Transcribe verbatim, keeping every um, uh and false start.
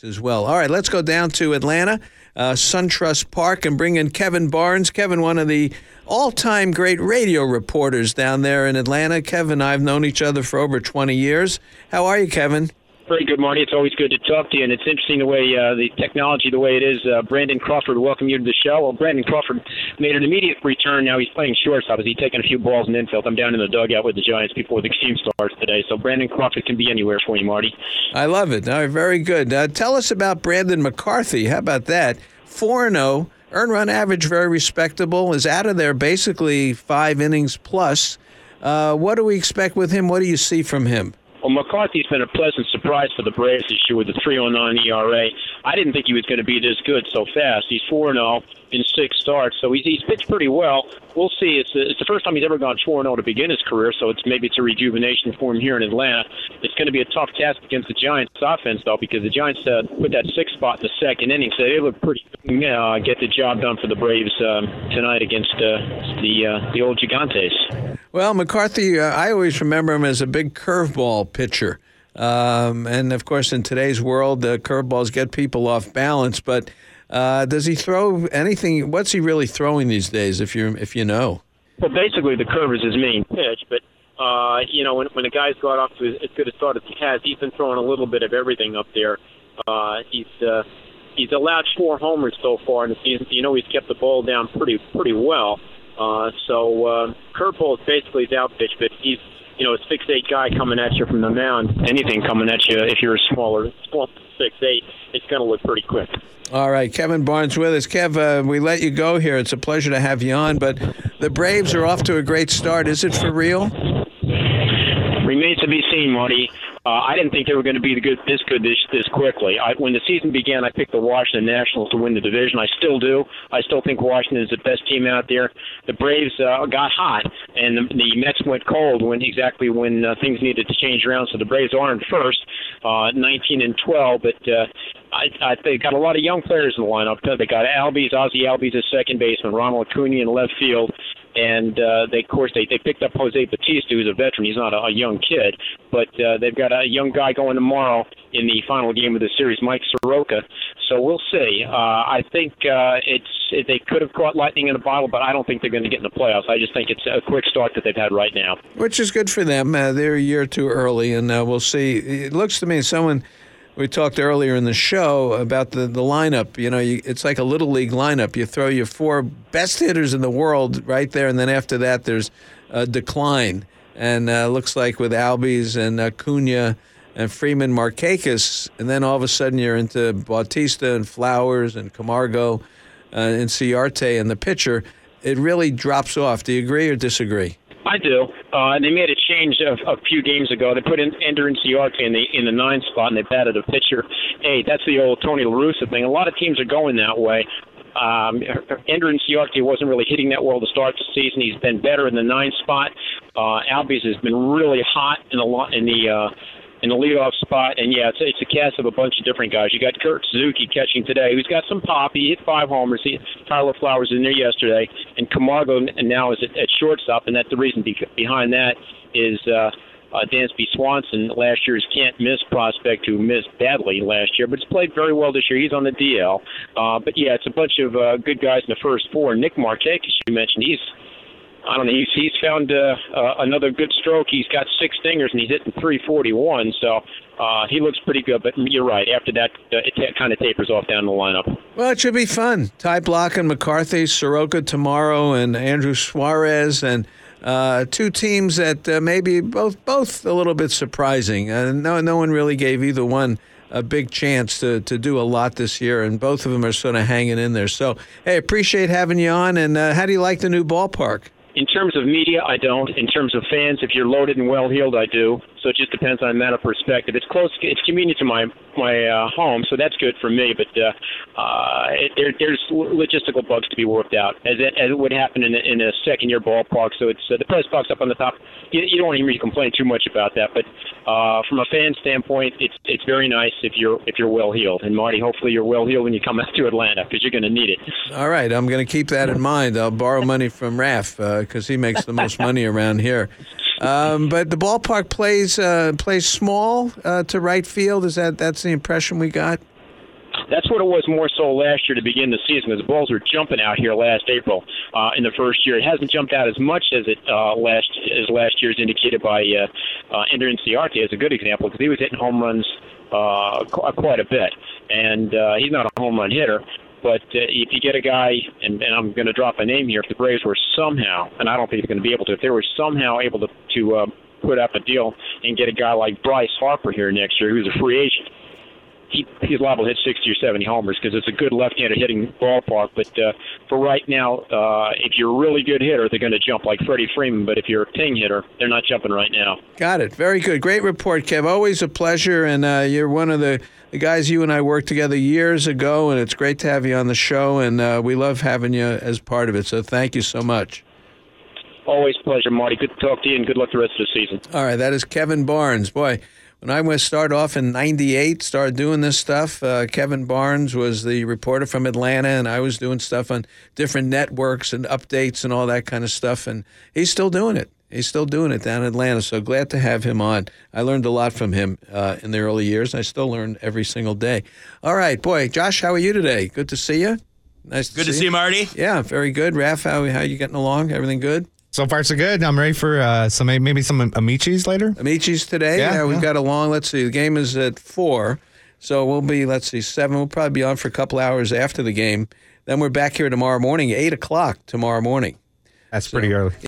as well. All right, let's go down to Atlanta, uh, SunTrust Park, and bring in Kevin Barnes. Kevin, one of the all-time great radio reporters down there in Atlanta. Kevin and I have known each other for over twenty years. How are you, Kevin? Very good, Marty. It's always good to talk to you, and it's interesting the way uh, the technology, the way it is. Uh, Brandon Crawford, welcome you to the show. Well, Brandon Crawford made an immediate return. Now he's playing shortstop. Is he taking a few balls in infield? I'm down in the dugout with the Giants before the game starts today, so Brandon Crawford can be anywhere for you, Marty. I love it. All right, very good. Uh, tell us about Brandon McCarthy. How about that? four and oh, earned run average very respectable, is out of there basically five innings plus. Uh, what do we expect with him? What do you see from him? Well, McCarthy's been a pleasant surprise for the Braves this year with a three point oh nine E R A. I didn't think he was going to be this good so fast. He's four and oh in six starts, so he's, he's pitched pretty well. We'll see. It's, it's the first time he's ever gone four and oh to begin his career, so it's maybe it's a rejuvenation for him here in Atlanta. It's going to be a tough task against the Giants' offense, though, because the Giants uh, put that sixth spot in the second inning, so they look pretty uh, get the job done for the Braves um, tonight against uh, the uh, the old Gigantes. Well, McCarthy, uh, I always remember him as a big curveball pitcher. Um, and, of course, in today's world, uh, curveballs get people off balance. But uh, does he throw anything? What's he really throwing these days, if you if you know? Well, basically, the curve is his main pitch. But, uh, you know, when, when the guy's got off to as good a start as he has, he's been throwing a little bit of everything up there. Uh, he's uh, he's allowed four homers so far in the season. So you know he's kept the ball down pretty pretty well. Uh, so uh, curveball is basically his out pitch, but he's, you know, a six eight guy coming at you from the mound. Anything coming at you, if you're a smaller, small six eight, it's going to look pretty quick. All right, Kevin Barnes with us. Kev, uh, we let you go here. It's a pleasure to have you on, but the Braves are off to a great start. Is it for real? Remains to be seen, Marty. Uh, I didn't think they were going to be good, this good this, this quickly. I, when the season began, I picked the Washington Nationals to win the division. I still do. I still think Washington is the best team out there. The Braves uh, got hot, and the, the Mets went cold when exactly when uh, things needed to change around. So the Braves are in first, uh, nineteen and twelve. But uh, I, I they got a lot of young players in the lineup. They got Albies, Ozzie Albies, a second baseman, Ronald Acuna in left field. And, uh, they, of course, they, they picked up Jose Bautista, who's a veteran. He's not a, a young kid. But uh, they've got a young guy going tomorrow in the final game of the series, Mike Soroka. So we'll see. Uh, I think uh, it's it, they could have caught lightning in a bottle, but I don't think they're going to get in the playoffs. I just think it's a quick start that they've had right now. Which is good for them. Uh, they're a year too early, and uh, we'll see. It looks to me someone – we talked earlier in the show about the, the lineup. You know, you, it's like a little league lineup. You throw your four best hitters in the world right there, and then after that there's a decline. And uh, looks like with Albies and Acuna and Freeman Markakis, and then all of a sudden you're into Bautista and Flowers and Camargo uh, and Ciarte and the pitcher, it really drops off. Do you agree or disagree? I do. Uh, they made a change a, a few games ago. They put in Ender Inciarte in the in the nine spot, and they batted a pitcher eight. That's the old Tony La Russa thing. A lot of teams are going that way. Um, Ender Inciarte wasn't really hitting that well to start the season. He's been better in the nine spot. Uh, Albies has been really hot in the in the uh, in the leadoff spot, and yeah, it's, it's a cast of a bunch of different guys. You got Kurt Suzuki catching today, who's got some pop. He hit five homers. He, Tyler Flowers was in there yesterday, and Camargo now is at, at shortstop, and that's the reason be, behind that is uh, uh, Dansby Swanson, last year's can't-miss prospect who missed badly last year, but he's played very well this year. He's on the D L. Uh, but yeah, it's a bunch of uh, good guys in the first four. Nick Markakis, you mentioned, he's I don't know. He's, he's found uh, uh, another good stroke. He's got six stingers, and he's hitting three forty-one. So uh, he looks pretty good. But you're right. After that, uh, it t- kind of tapers off down the lineup. Well, it should be fun. Ty Block and McCarthy, Soroka tomorrow, and Andrew Suarez, and uh, two teams that uh, maybe both both a little bit surprising. Uh, no, no one really gave either one a big chance to, to do a lot this year, and both of them are sort of hanging in there. So, hey, appreciate having you on. And uh, how do you like the new ballpark? In terms of media, I don't. In terms of fans, if you're loaded and well-heeled, I do. So it just depends on a matter of perspective. It's close. It's convenient to my my uh, home, so that's good for me. But uh, uh, it, there, there's logistical bugs to be worked out, as it, as it would happen in a, in a second-year ballpark. So it's uh, the press box up on the top. You, you don't want to really complain too much about that. But uh, from a fan standpoint, it's it's very nice if you're if you're well-heeled. And Marty, hopefully you're well-heeled when you come out to Atlanta, because you're going to need it. All right, I'm going to keep that in mind. I'll borrow money from Raph because uh, he makes the most money around here. Um, but the ballpark plays uh, plays small uh, to right field. Is that that's the impression we got? That's what it was more so last year to begin the season, because the balls were jumping out here last April uh, in the first year. It hasn't jumped out as much as it uh, last as last year's indicated by uh, uh, Ender Inciarte as a good example, because he was hitting home runs uh, qu- quite a bit, and uh, he's not a home run hitter. But uh, if you get a guy, and, and I'm going to drop a name here, if the Braves were somehow, and I don't think they're going to be able to, if they were somehow able to, to uh, put up a deal and get a guy like Bryce Harper here next year, who's a free agent, he, he's liable to hit sixty or seventy homers because it's a good left-handed hitting ballpark. But uh, for right now, uh, if you're a really good hitter, they're going to jump like Freddie Freeman. But if you're a ping hitter, they're not jumping right now. Got it. Very good. Great report, Kev. Always a pleasure. And uh, you're one of the, the guys you and I worked together years ago, and it's great to have you on the show. And uh, we love having you as part of it. So thank you so much. Always a pleasure, Marty. Good to talk to you, and good luck the rest of the season. All right. That is Kevin Barnes. Boy. When I went started off in ninety-eight, started doing this stuff, uh, Kevin Barnes was the reporter from Atlanta, and I was doing stuff on different networks and updates and all that kind of stuff, and he's still doing it. He's still doing it down in Atlanta, so glad to have him on. I learned a lot from him uh, in the early years, and I still learn every single day. All right, boy, Josh, how are you today? Good to see you. Nice to good see to see you, Marty. Yeah, very good. Raph, how, how you getting along? Everything good? So far, so good. I'm ready for uh, some maybe some Amichis later. Amichis today? Yeah, yeah we've yeah. got a long, let's see, the game is at four, so we'll be, let's see, seven. We'll probably be on for a couple hours after the game. Then we're back here tomorrow morning, eight o'clock tomorrow morning. That's So, pretty early.